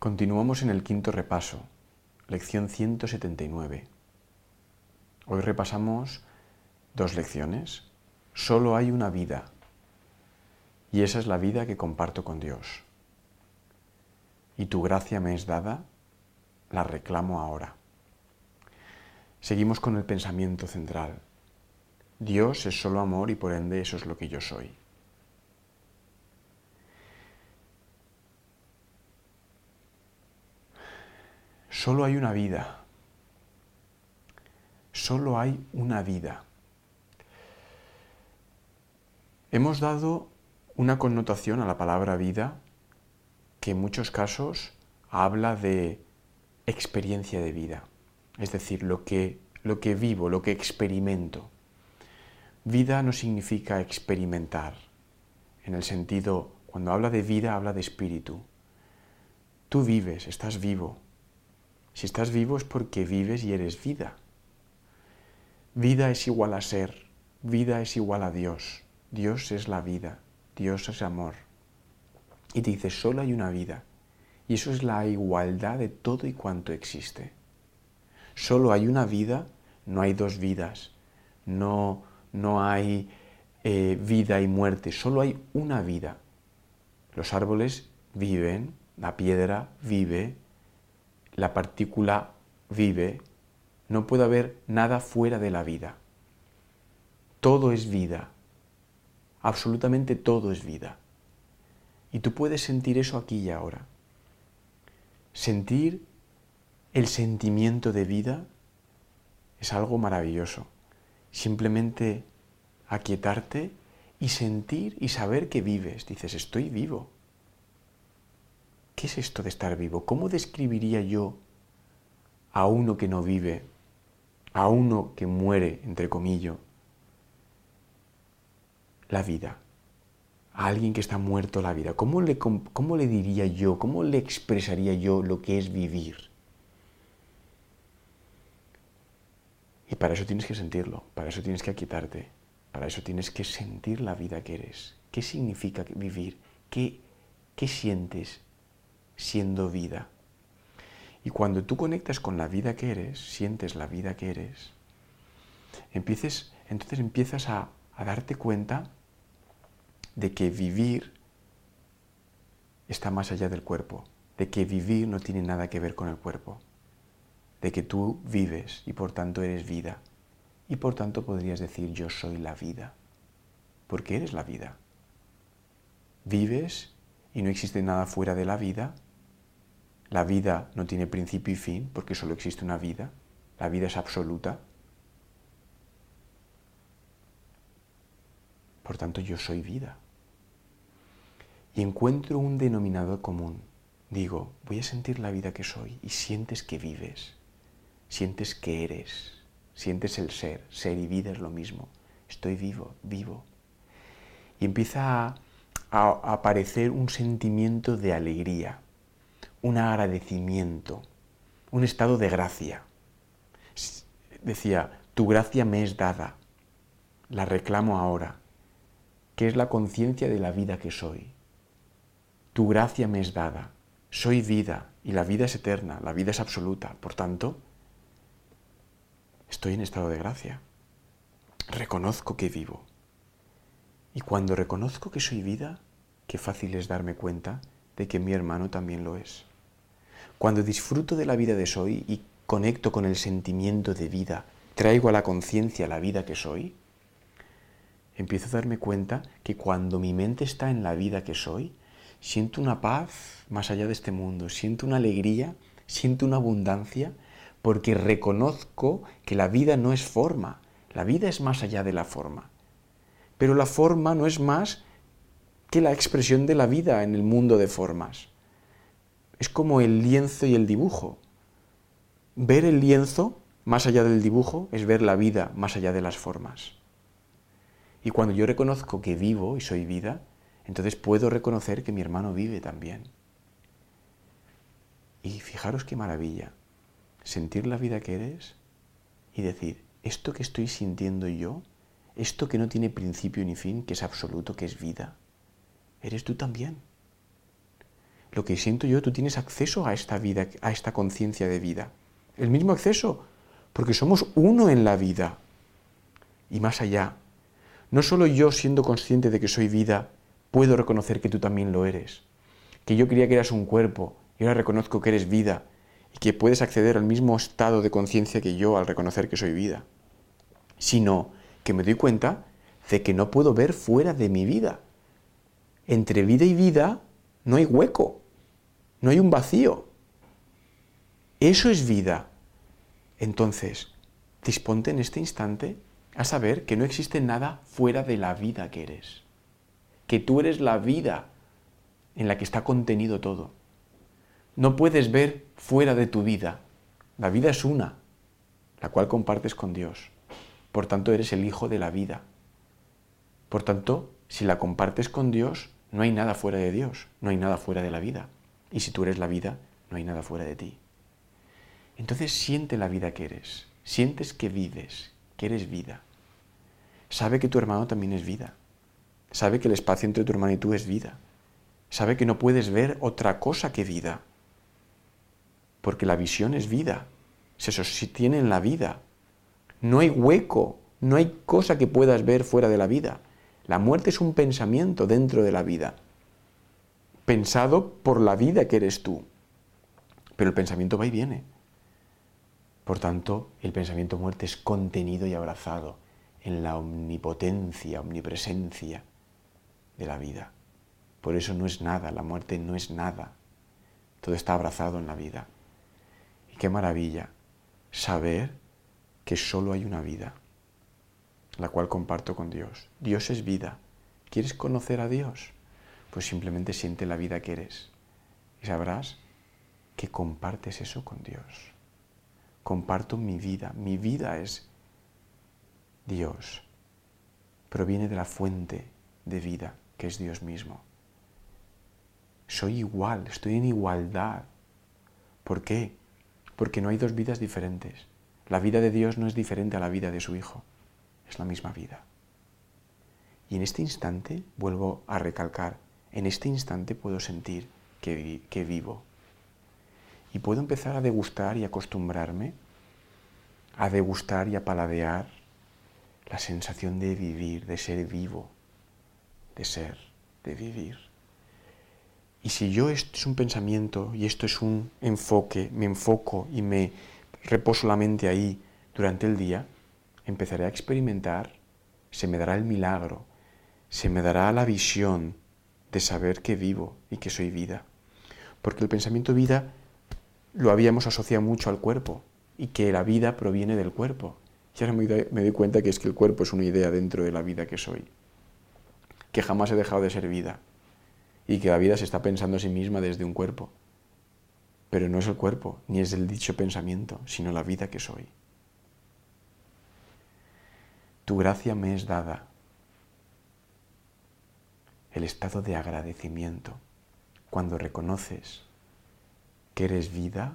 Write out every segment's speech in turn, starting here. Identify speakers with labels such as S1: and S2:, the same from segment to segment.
S1: Continuamos en el quinto repaso, lección 179. Hoy repasamos 2 lecciones. Solo hay una vida, y esa es la vida que comparto con Dios. Y tu gracia me es dada, la reclamo ahora. Seguimos con el pensamiento central. Dios es solo amor y por ende eso es lo que yo soy. Solo hay una vida. Solo hay una vida. Hemos dado una connotación a la palabra vida que en muchos casos habla de experiencia de vida, es decir, lo que vivo, lo que experimento. Vida no significa experimentar, en el sentido, cuando habla de vida, habla de espíritu. Tú vives, estás vivo. Si estás vivo es porque vives y eres vida. Vida es igual a ser, vida es igual a Dios. Dios es la vida, Dios es amor. Y te dice, solo hay una vida. Y eso es la igualdad de todo y cuanto existe. Solo hay una vida, no hay 2 vidas, no hay vida y muerte, solo hay una vida. Los árboles viven, la piedra vive, la partícula vive, no puede haber nada fuera de la vida. Todo es vida, absolutamente todo es vida. Y tú puedes sentir eso aquí y ahora. Sentir el sentimiento de vida es algo maravilloso. Simplemente aquietarte y sentir y saber que vives. Dices, estoy vivo. ¿Qué es esto de estar vivo? ¿Cómo describiría yo a uno que no vive, a uno que muere, entre comillas, la vida? A alguien que está muerto la vida. ¿Cómo le diría yo, cómo le expresaría yo lo que es vivir? Y para eso tienes que sentirlo, para eso tienes que aquietarte, para eso tienes que sentir la vida que eres. ¿Qué significa vivir? ¿Qué sientes siendo vida? Y cuando tú conectas con la vida que eres, sientes la vida que eres, entonces empiezas a darte cuenta de que vivir está más allá del cuerpo, de que vivir no tiene nada que ver con el cuerpo, de que tú vives y por tanto eres vida. Y por tanto podrías decir yo soy la vida, porque eres la vida. Vives y no existe nada fuera de la vida. La vida no tiene principio y fin porque solo existe una vida. La vida es absoluta. Por tanto yo soy vida. Y encuentro un denominador común. Digo, voy a sentir la vida que soy y sientes que vives. Sientes que eres, sientes el ser y vida es lo mismo. Estoy vivo. Y empieza a aparecer un sentimiento de alegría, un agradecimiento, un estado de gracia. Decía, tu gracia me es dada, la reclamo ahora, que es la conciencia de la vida que soy. Tu gracia me es dada, soy vida y la vida es eterna, la vida es absoluta, por tanto, estoy en estado de gracia. Reconozco que vivo. Y cuando reconozco que soy vida, qué fácil es darme cuenta de que mi hermano también lo es. Cuando disfruto de la vida de soy y conecto con el sentimiento de vida, traigo a la conciencia la vida que soy, empiezo a darme cuenta que cuando mi mente está en la vida que soy, siento una paz más allá de este mundo, siento una alegría, siento una abundancia, porque reconozco que la vida no es forma, la vida es más allá de la forma. Pero la forma no es más que la expresión de la vida en el mundo de formas. Es como el lienzo y el dibujo. Ver el lienzo más allá del dibujo es ver la vida más allá de las formas. Y cuando yo reconozco que vivo y soy vida, entonces puedo reconocer que mi hermano vive también. Y fijaros qué maravilla, sentir la vida que eres y decir, esto que estoy sintiendo yo, esto que no tiene principio ni fin, que es absoluto, que es vida, eres tú también. lo que siento yo, tú tienes acceso a esta vida, a esta conciencia de vida. El mismo acceso, porque somos uno en la vida. Y más allá, no solo yo siendo consciente de que soy vida, puedo reconocer que tú también lo eres. Que yo creía que eras un cuerpo y ahora reconozco que eres vida y que puedes acceder al mismo estado de conciencia que yo al reconocer que soy vida. Sino que me doy cuenta de que no puedo ver fuera de mi vida. Entre vida y vida no hay hueco, no hay un vacío. Eso es vida. Entonces, disponte en este instante a saber que no existe nada fuera de la vida que eres. Que tú eres la vida en la que está contenido todo. No puedes ver fuera de tu vida. La vida es una, la cual compartes con Dios. Por tanto, eres el hijo de la vida. Por tanto, si la compartes con Dios, no hay nada fuera de Dios, no hay nada fuera de la vida. Y si tú eres la vida, no hay nada fuera de ti. Entonces siente la vida que eres, sientes que vives, que eres vida. Sabe que tu hermano también es vida. Sabe que el espacio entre tu hermano y tú es vida. Sabe que no puedes ver otra cosa que vida. Porque la visión es vida, se sostiene en la vida. No hay hueco, no hay cosa que puedas ver fuera de la vida. La muerte es un pensamiento dentro de la vida, pensado por la vida que eres tú. Pero el pensamiento va y viene. Por tanto, el pensamiento muerte es contenido y abrazado en la omnipotencia, omnipresencia de la vida. Por eso no es nada, la muerte no es nada. Todo está abrazado en la vida. Y qué maravilla saber que solo hay una vida, la cual comparto con Dios. Dios es vida. ¿Quieres conocer a Dios? Pues simplemente siente la vida que eres y sabrás que compartes eso con Dios. Comparto mi vida es Dios. Proviene de la fuente de vida, que es Dios mismo. Soy igual, estoy en igualdad. ¿Por qué? Porque no hay dos vidas diferentes. La vida de Dios no es diferente a la vida de su Hijo. Es la misma vida. Y en este instante, vuelvo a recalcar, en este instante puedo sentir que vivo. Y puedo empezar a degustar y acostumbrarme a degustar y a paladear la sensación de vivir, de ser vivo, de vivir. Y si yo esto es un pensamiento y esto es un enfoque, me enfoco y me reposo la mente ahí durante el día, empezaré a experimentar, se me dará el milagro, se me dará la visión de saber que vivo y que soy vida. Porque el pensamiento vida lo habíamos asociado mucho al cuerpo y que la vida proviene del cuerpo. Y ahora me doy cuenta que es que el cuerpo es una idea dentro de la vida que soy, que jamás he dejado de ser vida y que la vida se está pensando a sí misma desde un cuerpo. Pero no es el cuerpo, ni es el dicho pensamiento, sino la vida que soy. Tu gracia me es dada. El estado de agradecimiento, cuando reconoces que eres vida,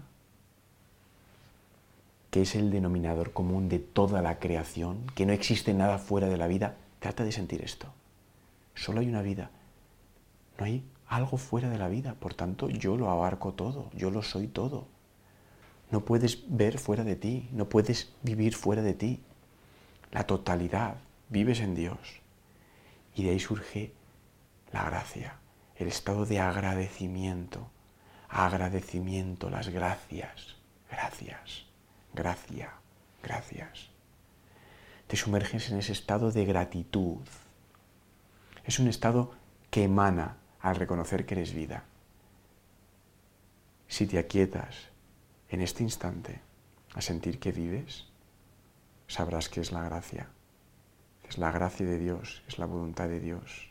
S1: que es el denominador común de toda la creación, que no existe nada fuera de la vida, trata de sentir esto. Solo hay una vida, no hay algo fuera de la vida, por tanto yo lo abarco todo, yo lo soy todo. No puedes ver fuera de ti, no puedes vivir fuera de ti. La totalidad, vives en Dios. Y de ahí surge la gracia, el estado de agradecimiento. Agradecimiento, las gracias, gracias, gracia, gracias. Te sumerges en ese estado de gratitud. Es un estado que emana al reconocer que eres vida. Si te aquietas en este instante a sentir que vives, sabrás que es la gracia. Es la gracia de Dios, es la voluntad de Dios.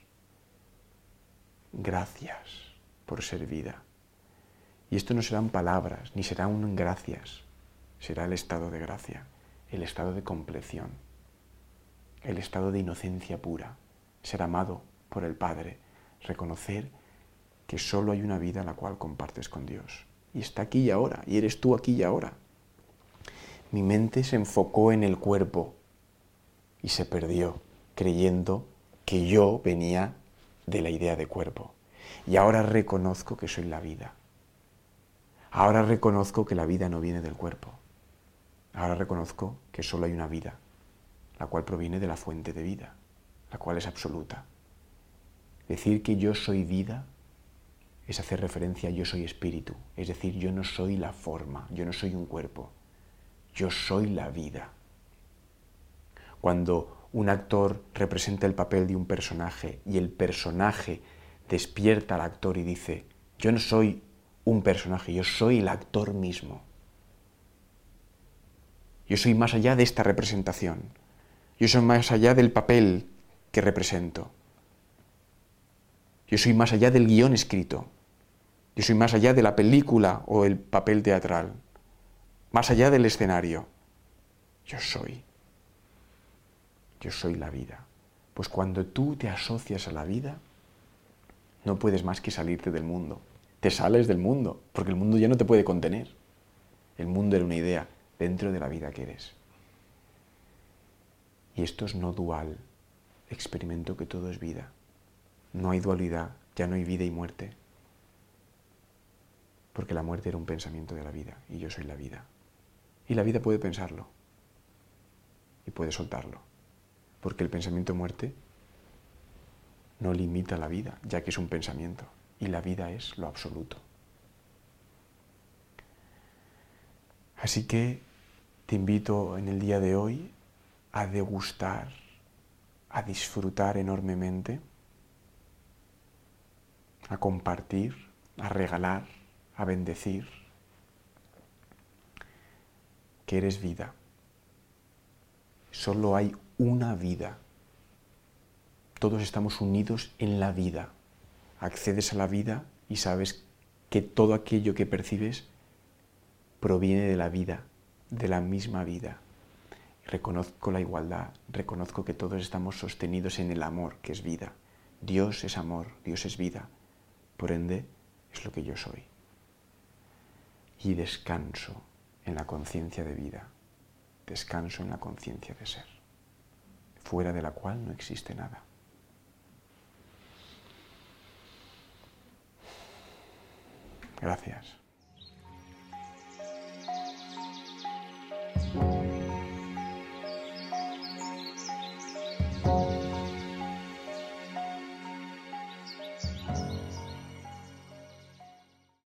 S1: Gracias por ser vida. Y esto no serán palabras, ni será un gracias. Será el estado de gracia, el estado de compleción, el estado de inocencia pura. Ser amado por el Padre, reconocer que solo hay una vida la cual compartes con Dios. Y está aquí y ahora, y eres tú aquí y ahora. Mi mente se enfocó en el cuerpo y se perdió, creyendo que yo venía de la idea de cuerpo. Y ahora reconozco que soy la vida. Ahora reconozco que la vida no viene del cuerpo. Ahora reconozco que solo hay una vida, la cual proviene de la fuente de vida, la cual es absoluta. Decir que yo soy vida es hacer referencia a yo soy espíritu, es decir, yo no soy la forma, yo no soy un cuerpo, yo soy la vida. Cuando un actor representa el papel de un personaje y el personaje despierta al actor y dice, yo no soy un personaje, yo soy el actor mismo. Yo soy más allá de esta representación, yo soy más allá del papel que represento. Yo soy más allá del guión escrito. Yo soy más allá de la película o el papel teatral. Más allá del escenario. Yo soy. Yo soy la vida. Pues cuando tú te asocias a la vida, no puedes más que salirte del mundo. Te sales del mundo, porque el mundo ya no te puede contener. El mundo era una idea dentro de la vida que eres. Y esto es no dual. Experimento que todo es vida. No hay dualidad, ya no hay vida y muerte. Porque la muerte era un pensamiento de la vida y yo soy la vida. Y la vida puede pensarlo y puede soltarlo. Porque el pensamiento de muerte no limita la vida, ya que es un pensamiento. Y la vida es lo absoluto. Así que te invito en el día de hoy a degustar, a disfrutar enormemente, a compartir, a regalar, a bendecir, que eres vida. Solo hay una vida. Todos estamos unidos en la vida. Accedes a la vida y sabes que todo aquello que percibes proviene de la vida, de la misma vida. Reconozco la igualdad, reconozco que todos estamos sostenidos en el amor, que es vida. Dios es amor, Dios es vida. Por ende, es lo que yo soy. Y descanso en la conciencia de vida. Descanso en la conciencia de ser, fuera de la cual no existe nada. Gracias.